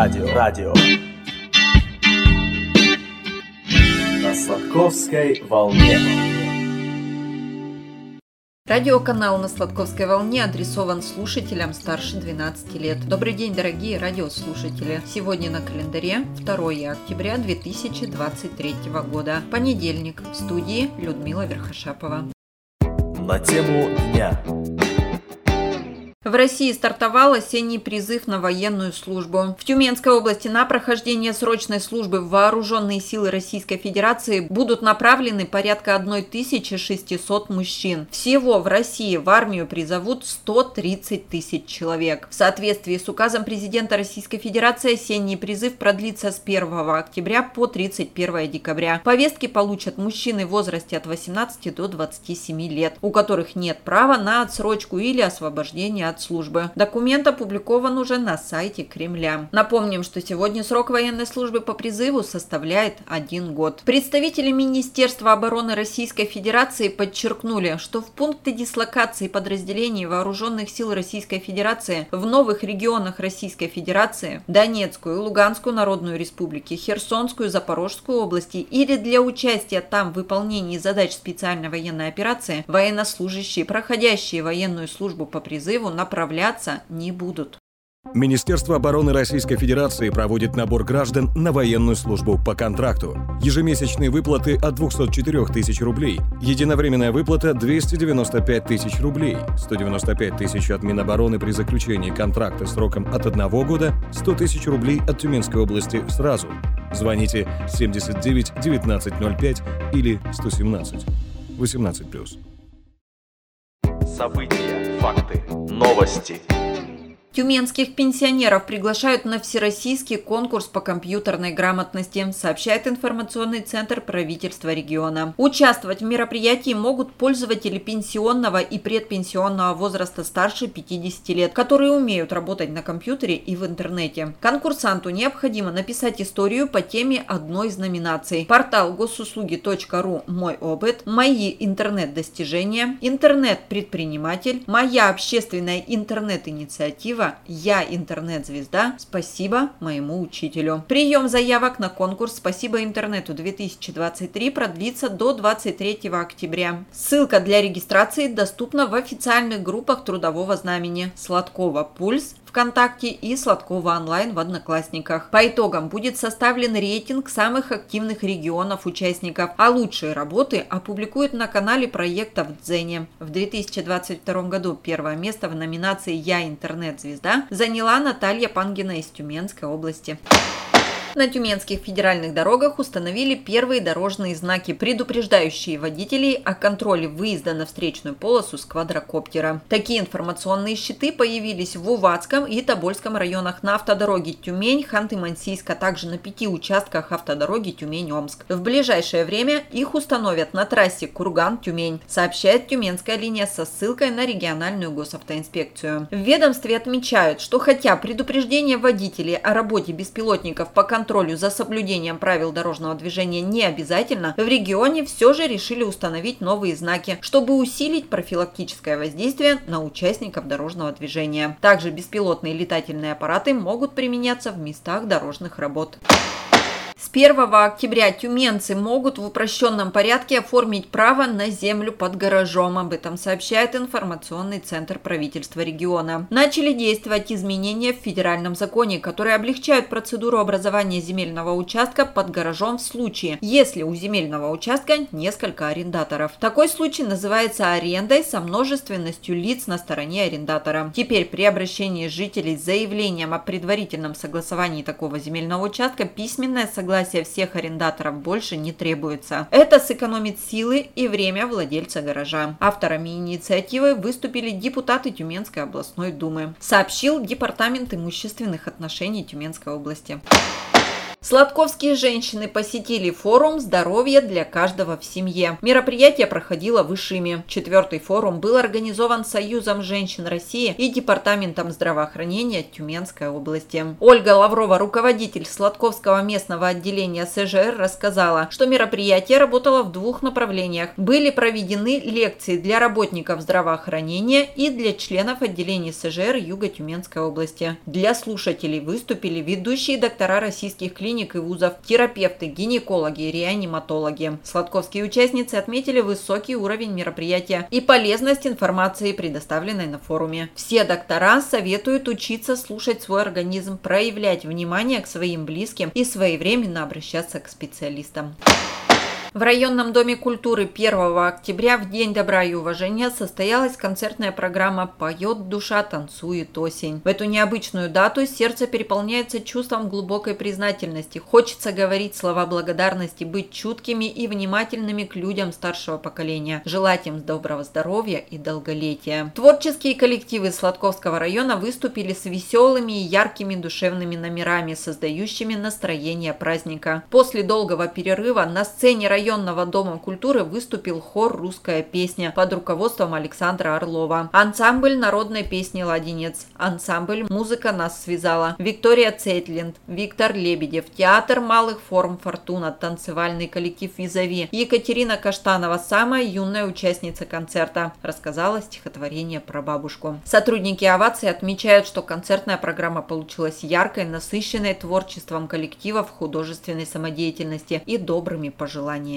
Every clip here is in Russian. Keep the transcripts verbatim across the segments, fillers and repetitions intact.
Радио. Радио. На Сладковской волне. Радиоканал на Сладковской волне адресован слушателям старше двенадцати лет. Добрый день, дорогие радиослушатели! Сегодня на календаре второе октября две тысячи двадцать третьего года. Понедельник. В студии Людмила Верхошапова. На тему дня. В России стартовал осенний призыв на военную службу. В Тюменской области на прохождение срочной службы в Вооруженные силы Российской Федерации будут направлены порядка тысяча шестьсот мужчин. Всего в России в армию призовут сто тридцать тысяч человек. В соответствии с указом президента Российской Федерации осенний призыв продлится с первого октября по тридцать первое декабря. Повестки получат мужчины в возрасте от восемнадцати до двадцати семи лет, у которых нет права на отсрочку или освобождение от службы. Документ опубликован уже на сайте Кремля. Напомним, что сегодня срок военной службы по призыву составляет один год. Представители Министерства обороны Российской Федерации подчеркнули, что в пункты дислокации подразделений Вооруженных сил Российской Федерации в новых регионах Российской Федерации, Донецкую, Луганскую Народную Республики, Херсонскую, Запорожскую области или для участия там в выполнении задач специальной военной операции военнослужащие, проходящие военную службу по призыву, направляться не будут. Министерство обороны Российской Федерации проводит набор граждан на военную службу по контракту. Ежемесячные выплаты от двухсот четырёх тысяч рублей, единовременная выплата двести девяносто пять тысяч рублей, сто девяносто пять тысяч от Минобороны при заключении контракта сроком от одного года, сто тысяч рублей от Тюменской области сразу. Звоните семьдесят девять девятнадцать ноль пять или сто семнадцать восемнадцать плюс. События, факты, новости. Тюменских пенсионеров приглашают на всероссийский конкурс по компьютерной грамотности, сообщает информационный центр правительства региона. Участвовать в мероприятии могут пользователи пенсионного и предпенсионного возраста старше пятидесяти лет, которые умеют работать на компьютере и в интернете. Конкурсанту необходимо написать историю по теме одной из номинаций: портал госуслуги точка ру «Мой опыт», «Мои интернет-достижения», «Интернет-предприниматель», «Моя общественная интернет-инициатива», «Я интернет-звезда. Спасибо моему учителю». Прием заявок на конкурс «Спасибо интернету-две тысячи двадцать три» продлится до двадцать третьего октября. Ссылка для регистрации доступна в официальных группах Трудового знамени Сладкова Пульс ВКонтакте и Сладкова онлайн в Одноклассниках. По итогам будет составлен рейтинг самых активных регионов участников, а лучшие работы опубликуют на канале проекта в Дзене. В две тысячи двадцать втором году первое место в номинации «Я интернет-звезда» заняла Наталья Пангина из Тюменской области. На тюменских федеральных дорогах установили первые дорожные знаки, предупреждающие водителей о контроле выезда на встречную полосу с квадрокоптера. Такие информационные щиты появились в Уватском и Тобольском районах на автодороге Тюмень, Ханты-Мансийск, а также на пяти участках автодороги Тюмень-Омск. В ближайшее время их установят на трассе Курган-Тюмень, сообщает Тюменская линия со ссылкой на региональную госавтоинспекцию. В ведомстве отмечают, что хотя предупреждение водителей о работе беспилотников по контролю контролю за соблюдением правил дорожного движения не обязательно, в регионе все же решили установить новые знаки, чтобы усилить профилактическое воздействие на участников дорожного движения. Также беспилотные летательные аппараты могут применяться в местах дорожных работ. С первого октября тюменцы могут в упрощенном порядке оформить право на землю под гаражом. Об этом сообщает информационный центр правительства региона. Начали действовать изменения в федеральном законе, которые облегчают процедуру образования земельного участка под гаражом в случае, если у земельного участка несколько арендаторов. Такой случай называется арендой со множественностью лиц на стороне арендатора. Теперь при обращении жителей с заявлением о предварительном согласовании такого земельного участка письменное согласие всех арендаторов больше не требуется. Это сэкономит силы и время владельца гаража. Авторами инициативы выступили депутаты Тюменской областной думы, сообщил Департамент имущественных отношений Тюменской области. Сладковские женщины посетили форум «Здоровье для каждого в семье». Мероприятие проходило в Ишиме. Четвертый форум был организован Союзом женщин России и Департаментом здравоохранения Тюменской области. Ольга Лаврова, руководитель Сладковского местного отделения СЖР, рассказала, что мероприятие работало в двух направлениях. Были проведены лекции для работников здравоохранения и для членов отделений СЖР Юго-Тюменской области. Для слушателей выступили ведущие доктора российских клиник и вузов, терапевты, гинекологи и реаниматологи. Сладковские участницы отметили высокий уровень мероприятия и полезность информации, предоставленной на форуме. Все доктора советуют учиться слушать свой организм, проявлять внимание к своим близким и своевременно обращаться к специалистам. В районном доме культуры первого октября в День добра и уважения состоялась концертная программа «Поет душа, танцует осень». В эту необычную дату сердце переполняется чувством глубокой признательности. Хочется говорить слова благодарности, быть чуткими и внимательными к людям старшего поколения, желать им доброго здоровья и долголетия. Творческие коллективы Сладковского района выступили с веселыми и яркими душевными номерами, создающими настроение праздника. После долгого перерыва на сцене района районного дома культуры выступил хор «Русская песня» под руководством Александра Орлова, ансамбль народной песни «Ладенец», ансамбль «Музыка нас связала», Виктория Цейтлинд, Виктор Лебедев, театр малых форм «Фортуна», танцевальный коллектив «Визави», Екатерина Каштанова, самая юная участница концерта, рассказала стихотворение про бабушку. Сотрудники «Овации» отмечают, что концертная программа получилась яркой, насыщенной творчеством коллективов, художественной самодеятельности и добрыми пожеланиями.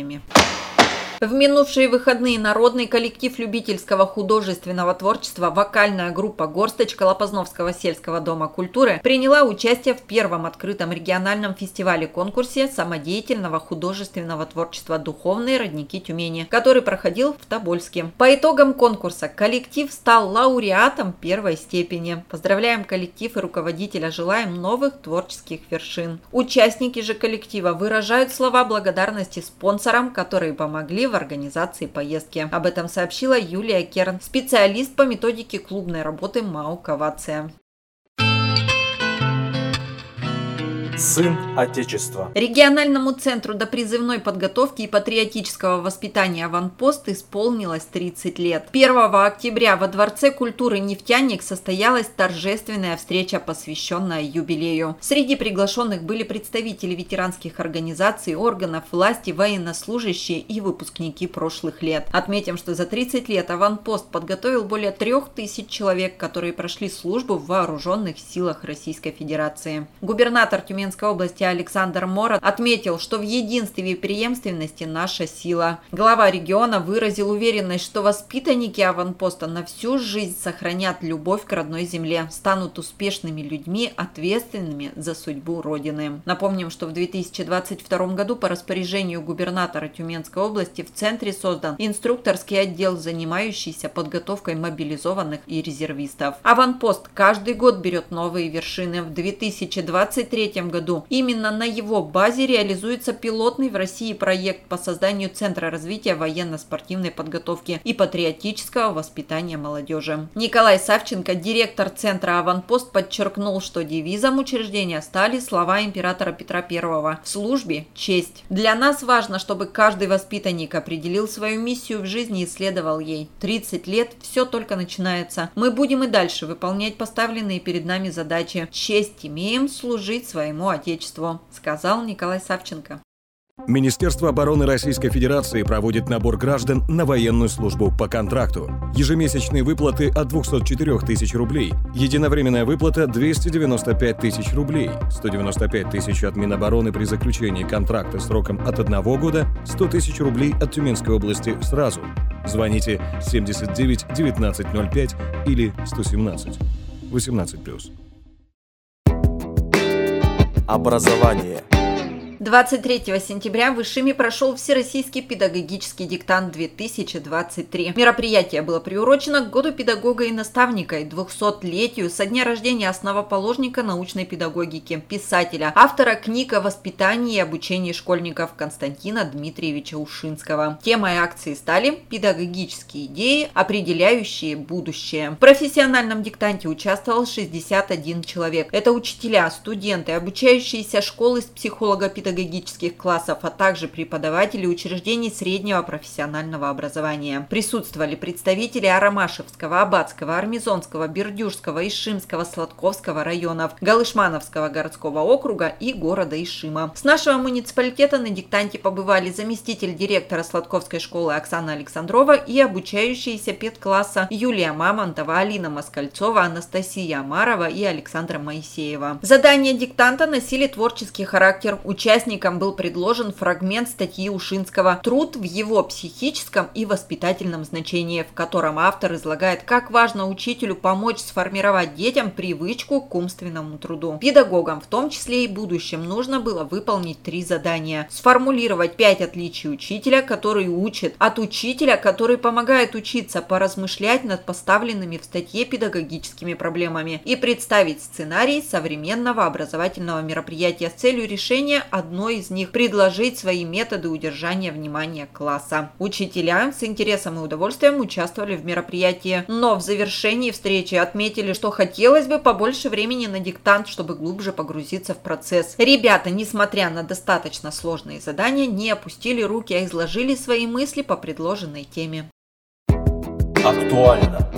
В минувшие выходные народный коллектив любительского художественного творчества вокальная группа «Горсточка» Лопозновского сельского дома культуры приняла участие в первом открытом региональном фестивале-конкурсе самодеятельного художественного творчества «Духовные родники Тюмени», который проходил в Тобольске. По итогам конкурса коллектив стал лауреатом первой степени. Поздравляем коллектив и руководителя, желаем новых творческих вершин. Участники же коллектива выражают слова благодарности спонсорам, которые помогли в организации поездки. Об этом сообщила Юлия Керн, специалист по методике клубной работы МАУК «Овация». Сын Отечества. Региональному центру допризывной подготовки и патриотического воспитания «Аванпост» исполнилось тридцать лет. первого октября во Дворце культуры «Нефтяник» состоялась торжественная встреча, посвященная юбилею. Среди приглашенных были представители ветеранских организаций, органов власти, военнослужащие и выпускники прошлых лет. Отметим, что за тридцать лет «Аванпост» подготовил более трех тысяч человек, которые прошли службу в вооруженных силах Российской Федерации. Губернатор Тюменской области Александр Мород отметил, что в единстве и преемственности наша сила. Глава региона выразил уверенность, что воспитанники «Аванпоста» на всю жизнь сохранят любовь к родной земле, станут успешными людьми, ответственными за судьбу Родины. Напомним, что в две тысячи двадцать втором году по распоряжению губернатора Тюменской области в центре создан инструкторский отдел, занимающийся подготовкой мобилизованных и резервистов. «Аванпост» каждый год берет новые вершины. В две тысячи двадцать третьем году именно на его базе реализуется пилотный в России проект по созданию Центра развития военно-спортивной подготовки и патриотического воспитания молодежи. Николай Савченко, директор Центра «Аванпост», подчеркнул, что девизом учреждения стали слова императора Петра Первого: «В службе – честь». Для нас важно, чтобы каждый воспитанник определил свою миссию в жизни и следовал ей. тридцать лет – все только начинается. Мы будем и дальше выполнять поставленные перед нами задачи. Честь имеем служить своему Отечеству, сказал Николай Савченко. Министерство обороны Российской Федерации проводит набор граждан на военную службу по контракту. Ежемесячные выплаты от двухсот четырёх тысяч рублей, единовременная выплата двести девяносто пять тысяч рублей, сто девяносто пять тысяч от Минобороны при заключении контракта сроком от одного года, сто тысяч рублей от Тюменской области сразу. Звоните семьдесят девять девятнадцать ноль пять или сто семнадцать восемнадцать плюс. Образование. двадцать третьего сентября в Ишиме прошел Всероссийский педагогический диктант две тысячи двадцать три. Мероприятие было приурочено к Году педагога и наставника и двухсотлетию со дня рождения основоположника научной педагогики, писателя, автора книг о воспитании и обучении школьников Константина Дмитриевича Ушинского. Темой акции стали педагогические идеи, определяющие будущее. В профессиональном диктанте участвовал шестьдесят один человек. Это учителя, студенты, обучающиеся школы с психолого-педагогических классов, а также преподаватели учреждений среднего профессионального образования. Присутствовали представители Арамашевского, Абатского, Армизонского, Бердюжского, Ишимского, Сладковского районов, Галышмановского городского округа и города Ишима. С нашего муниципалитета на диктанте побывали заместитель директора Сладковской школы Оксана Александрова и обучающиеся педкласса Юлия Мамонтова, Алина Москальцова, Анастасия Амарова и Александра Моисеева. Задания диктанта носили творческий характер. Участникам был предложен фрагмент статьи Ушинского «Труд в его психическом и воспитательном значении», в котором автор излагает, как важно учителю помочь сформировать детям привычку к умственному труду. Педагогам, в том числе и будущим, нужно было выполнить три задания. Сформулировать пять отличий учителя, который учит, от учителя, который помогает учиться, поразмышлять над поставленными в статье педагогическими проблемами и представить сценарий современного образовательного мероприятия с целью решения одной из них, предложить свои методы удержания внимания класса. Учителя с интересом и удовольствием участвовали в мероприятии, но в завершении встречи отметили, что хотелось бы побольше времени на диктант, чтобы глубже погрузиться в процесс. Ребята, несмотря на достаточно сложные задания, не опустили руки, а изложили свои мысли по предложенной теме. Актуально.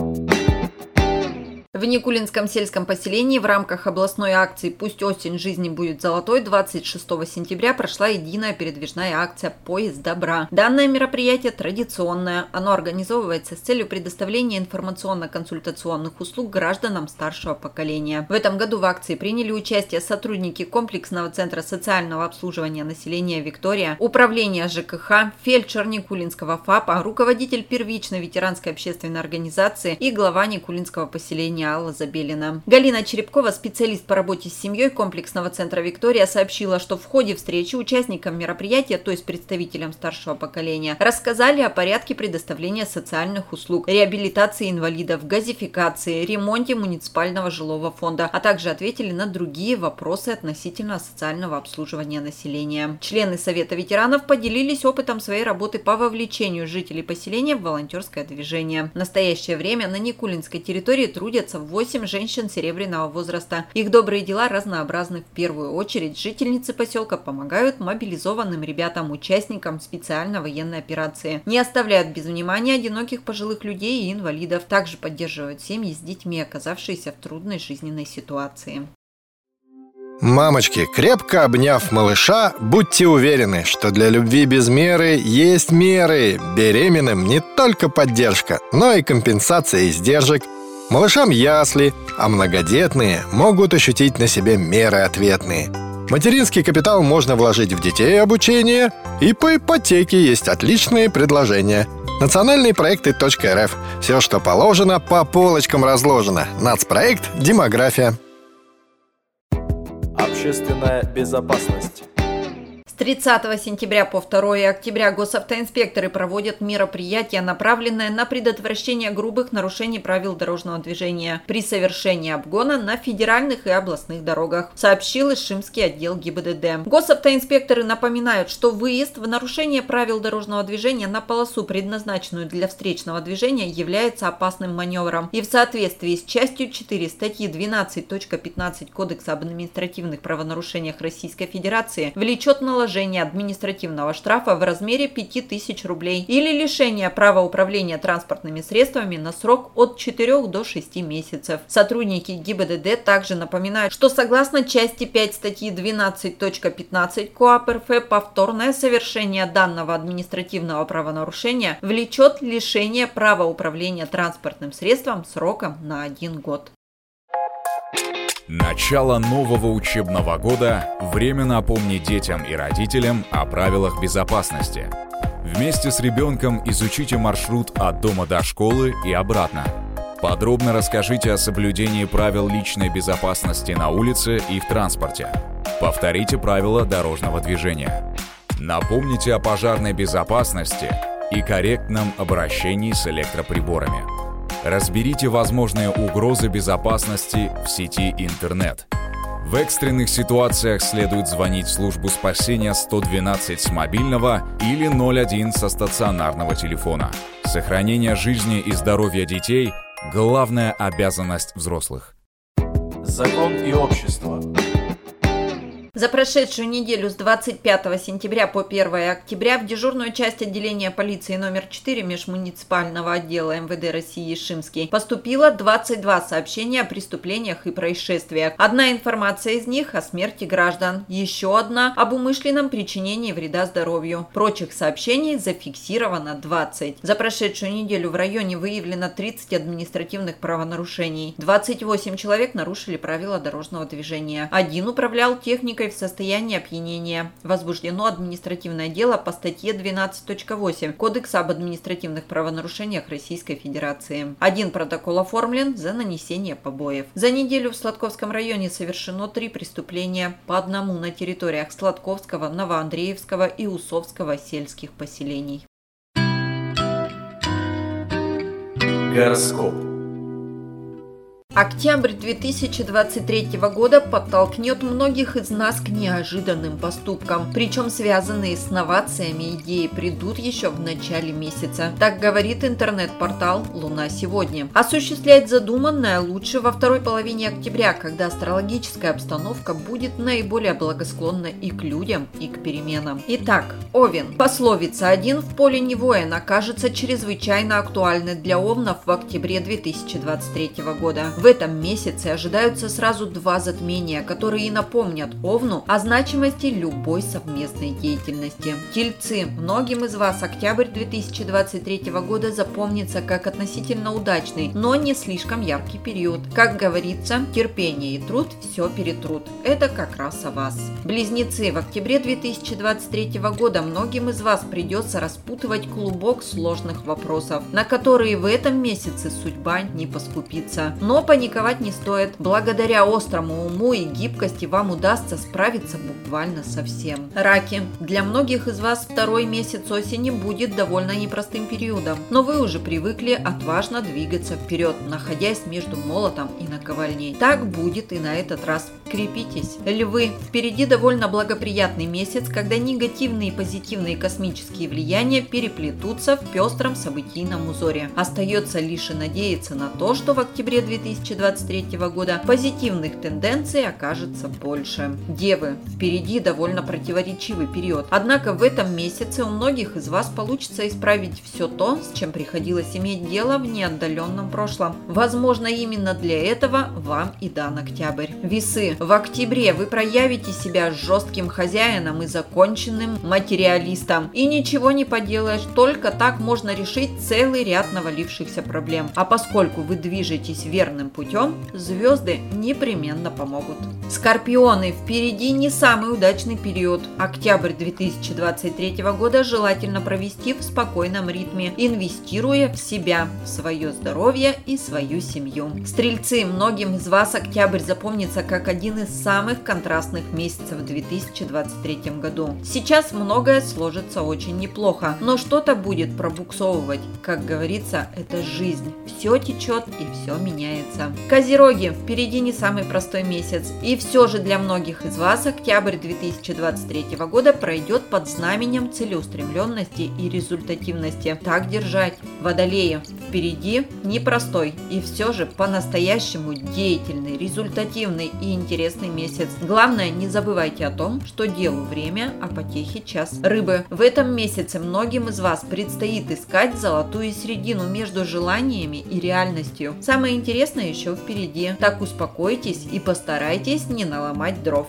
В Никулинском сельском поселении в рамках областной акции «Пусть осень жизни будет золотой» двадцать шестого сентября прошла единая передвижная акция «Поезд добра». Данное мероприятие традиционное. Оно организовывается с целью предоставления информационно-консультационных услуг гражданам старшего поколения. В этом году в акции приняли участие сотрудники комплексного центра социального обслуживания населения «Виктория», управления ЖКХ, фельдшер Никулинского ФАПа, руководитель первичной ветеранской общественной организации и глава Никулинского поселения Алла Забелина. Галина Черепкова, специалист по работе с семьей комплексного центра «Виктория», сообщила, что в ходе встречи участникам мероприятия, то есть представителям старшего поколения, рассказали о порядке предоставления социальных услуг, реабилитации инвалидов, газификации, ремонте муниципального жилого фонда, а также ответили на другие вопросы относительно социального обслуживания населения. Члены Совета ветеранов поделились опытом своей работы по вовлечению жителей поселения в волонтерское движение. В настоящее время на Никулинской территории трудятся восемь женщин серебряного возраста. Их добрые дела разнообразны. В первую очередь жительницы поселка помогают мобилизованным ребятам, участникам специальной военной операции. Не оставляют без внимания одиноких пожилых людей и инвалидов. Также поддерживают семьи с детьми, оказавшиеся в трудной жизненной ситуации. Мамочки, крепко обняв малыша, будьте уверены, что для любви без меры есть меры. Беременным не только поддержка, но и компенсация издержек. Малышам ясли, а многодетные могут ощутить на себе меры ответные. Материнский капитал можно вложить в детей и обучение, и по ипотеке есть отличные предложения. Национальные проекты .рф. Все, что положено, по полочкам разложено. Нацпроект «Демография». Общественная безопасность. С тридцатого сентября по второе октября госавтоинспекторы проводят мероприятия, направленные на предотвращение грубых нарушений правил дорожного движения при совершении обгона на федеральных и областных дорогах, сообщил Ишимский отдел ГИБДД. Госавтоинспекторы напоминают, что выезд в нарушение правил дорожного движения на полосу, предназначенную для встречного движения, является опасным маневром и в соответствии с частью четыре статьи двенадцать точка пятнадцать Кодекса об административных правонарушениях Российской Федерации влечет наложение административного штрафа в размере пяти тысяч рублей или лишения права управления транспортными средствами на срок от четырёх до шести месяцев. Сотрудники ГИБДД также напоминают, что согласно части пять статьи двенадцать точка пятнадцать КоАП РФ повторное совершение данного административного правонарушения влечет лишение права управления транспортным средством сроком на один год. Начало нового учебного года – время напомнить детям и родителям о правилах безопасности. Вместе с ребенком изучите маршрут от дома до школы и обратно. Подробно расскажите о соблюдении правил личной безопасности на улице и в транспорте. Повторите правила дорожного движения. Напомните о пожарной безопасности и корректном обращении с электроприборами. Разберите возможные угрозы безопасности в сети интернет. В экстренных ситуациях следует звонить в службу спасения сто двенадцать с мобильного или ноль один со стационарного телефона. Сохранение жизни и здоровья детей – главная обязанность взрослых. Закон и общество. За прошедшую неделю с двадцать пятого сентября по первое октября в дежурную часть отделения полиции номер четыре межмуниципального отдела эм вэ дэ России Шимский поступило двадцать два сообщения о преступлениях и происшествиях. Одна информация из них о смерти граждан, еще одна об умышленном причинении вреда здоровью. Прочих сообщений зафиксировано двадцать. За прошедшую неделю в районе выявлено тридцать административных правонарушений. двадцать восемь человек нарушили правила дорожного движения. Один управлял техникой в состоянии опьянения. Возбуждено административное дело по статье двенадцать точка восемь Кодекса об административных правонарушениях Российской Федерации. Один протокол оформлен за нанесение побоев. За неделю в Сладковском районе совершено три преступления, по одному на территориях Сладковского, Новоандреевского и Усовского сельских поселений. Гороскоп. Октябрь две тысячи двадцать третьего года подтолкнет многих из нас к неожиданным поступкам, причем связанные с новациями идеи придут еще в начале месяца. Так говорит интернет-портал «Луна сегодня». Осуществлять задуманное лучше во второй половине октября, когда астрологическая обстановка будет наиболее благосклонна и к людям, и к переменам. Итак, Овен. Пословица «один в поле не воин» окажется чрезвычайно актуальной для овнов в октябре две тысячи двадцать третьего года. В этом месяце ожидаются сразу два затмения, которые и напомнят Овну о значимости любой совместной деятельности. Тельцы. Многим из вас октябрь две тысячи двадцать третьего года запомнится как относительно удачный, но не слишком яркий период. Как говорится, терпение и труд все перетрут. Это как раз о вас. Близнецы. В октябре две тысячи двадцать третьего года многим из вас придется распутывать клубок сложных вопросов, на которые в этом месяце судьба не поскупится. Но паниковать не стоит. Благодаря острому уму и гибкости вам удастся справиться буквально со всем. Раки. Для многих из вас второй месяц осени будет довольно непростым периодом, но вы уже привыкли отважно двигаться вперед, находясь между молотом и наковальней. Так будет и на этот раз. Крепитесь. Львы. Впереди довольно благоприятный месяц, когда негативные и позитивные космические влияния переплетутся в пестром событийном узоре. Остается лишь и надеяться на то, что в октябре две тысячи двадцать третьего года позитивных тенденций окажется больше. Девы. Впереди довольно противоречивый период. Однако в этом месяце у многих из вас получится исправить все то, с чем приходилось иметь дело в неотдаленном прошлом. Возможно, именно для этого вам и дан октябрь. Весы. В октябре вы проявите себя жестким хозяином и законченным материалистом. И ничего не поделаешь, только так можно решить целый ряд навалившихся проблем. А поскольку вы движетесь верным путем, звезды непременно помогут. Скорпионы. Впереди не самый удачный период. Октябрь две тысячи двадцать третьего года желательно провести в спокойном ритме, инвестируя в себя, в свое здоровье и свою семью. Стрельцы. Многим из вас октябрь запомнится как один из самых контрастных месяцев в две тысячи двадцать третьем году. Сейчас многое сложится очень неплохо, но что-то будет пробуксовывать. Как говорится, это жизнь. Все течет и все меняется. Козероги. Впереди не самый простой месяц. И все же для многих из вас октябрь две тысячи двадцать третьего года пройдет под знаменем целеустремленности и результативности. Так держать. Водолеи. Впереди непростой и все же по-настоящему деятельный, результативный и интересный месяц. Главное, не забывайте о том, что делу время, а потехе час. Рыбы. В этом месяце многим из вас предстоит искать золотую середину между желаниями и реальностью. Самое интересное еще впереди. Так успокойтесь и постарайтесь не наломать дров.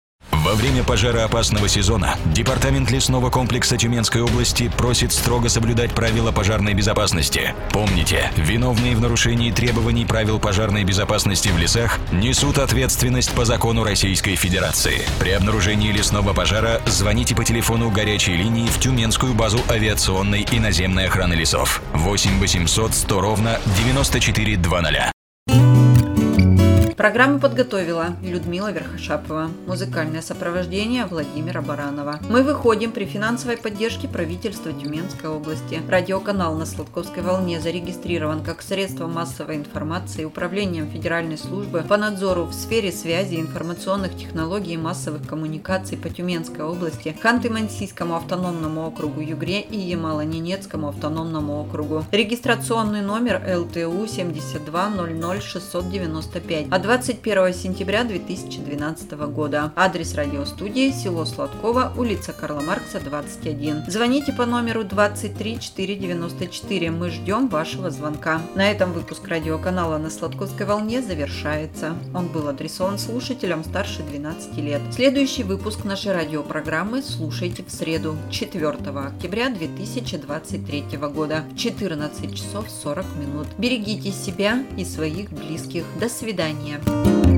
Во время пожароопасного сезона Департамент лесного комплекса Тюменской области просит строго соблюдать правила пожарной безопасности. Помните, виновные в нарушении требований правил пожарной безопасности в лесах несут ответственность по закону Российской Федерации. При обнаружении лесного пожара звоните по телефону горячей линии в Тюменскую базу авиационной и наземной охраны лесов восемь восемьсот сто ровно девяносто четыре двадцать. Программу подготовила Людмила Верхошапова. Музыкальное сопровождение Владимира Баранова. Мы выходим при финансовой поддержке правительства Тюменской области. Радиоканал на Сладковской волне зарегистрирован как средство массовой информации Управлением Федеральной службы по надзору в сфере связи, информационных технологий и массовых коммуникаций по Тюменской области, Ханты-Мансийскому автономному округу Югре и Ямало-Ненецкому автономному округу. Регистрационный номер эл тэ у семьдесят два ноль ноль шестьсот девяносто пять от двадцать первого сентября две тысячи двенадцатого года. Адрес радиостудии: село Сладково, улица Карла Маркса, двадцать один. Звоните по номеру двадцать три четыреста девяносто четыре. Мы ждем вашего звонка. На этом выпуск радиоканала на Сладковской волне завершается. Он был адресован слушателям старше двенадцати лет. Следующий выпуск нашей радиопрограммы слушайте в среду, четвёртого октября две тысячи двадцать третьего года в четырнадцать часов сорок минут. Берегите себя и своих близких. До свидания.